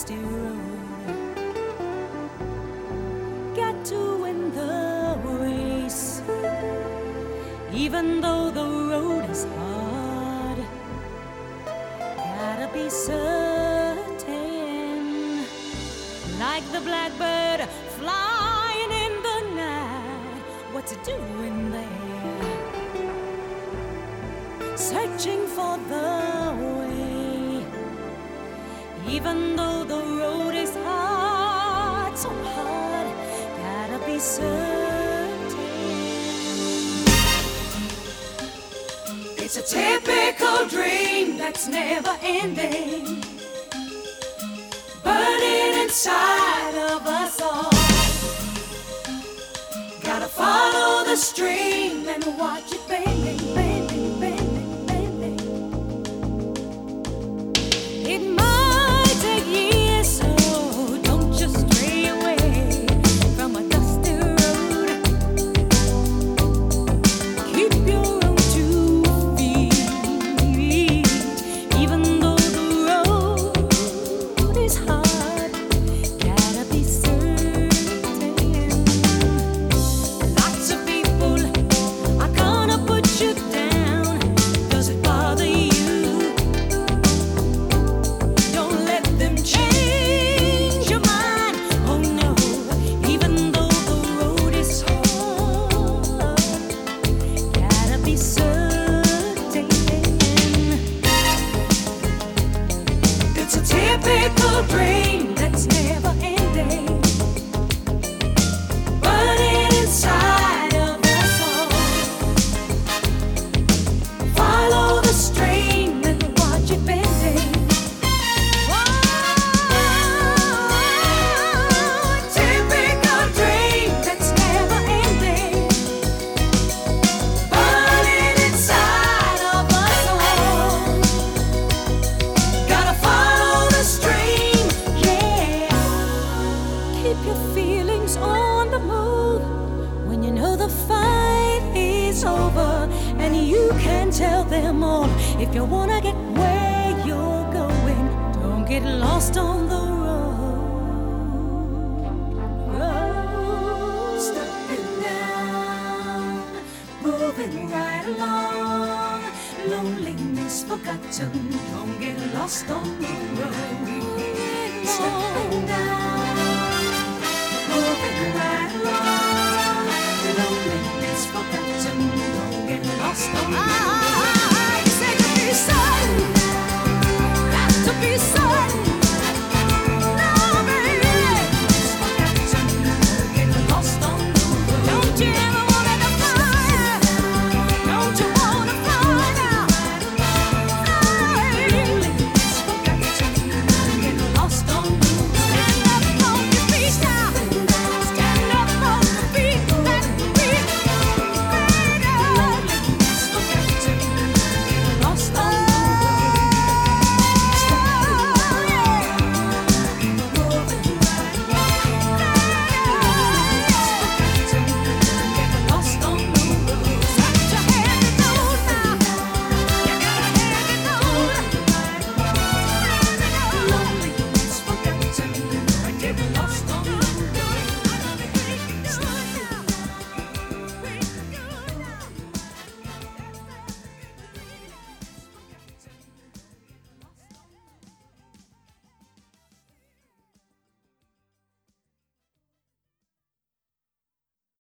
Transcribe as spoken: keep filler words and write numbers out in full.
dusty road. Got to win the race, even though the road is hard. Gotta be certain, like the blackbird flying in the night, what to do in there, searching for the way, even though the road is hard, so hard, gotta be certain. It's a typical dream that's never ending, burning inside of us all. Gotta follow the stream and watch it bending, bending, bending, bending. It might take years, so don't just stray away from a dusty road. Keep your own two feet, even though the road is hard. Gotta be certain. Lots of people are gonna put you down. Does it bother you? Don't let them change your mind. Oh no, even though the road is hard, gotta be certain. It's a typical dream that's never ending, burning inside of us all. Follow the stream and watch it bending. Whoa, typical dream that's never ending, burning inside of us all. Gotta follow the stream, yeah. Keep your feelings on the move when you know the fight is over, and you can tell them all. If you wanna get where you're going, don't get lost on the road. Road. Stepping down, moving right along. Loneliness forgotten, don't get lost on the road.